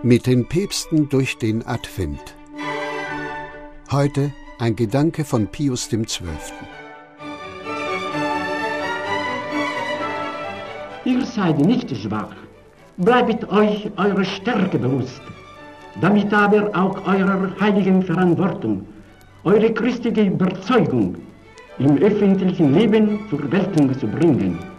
Mit den Päpsten durch den Advent. Heute ein Gedanke von Pius XII. Ihr seid nicht schwach, bleibt euch eure Stärke bewusst, damit aber auch eurer heiligen Verantwortung, eure christliche Überzeugung im öffentlichen Leben zur Geltung zu bringen.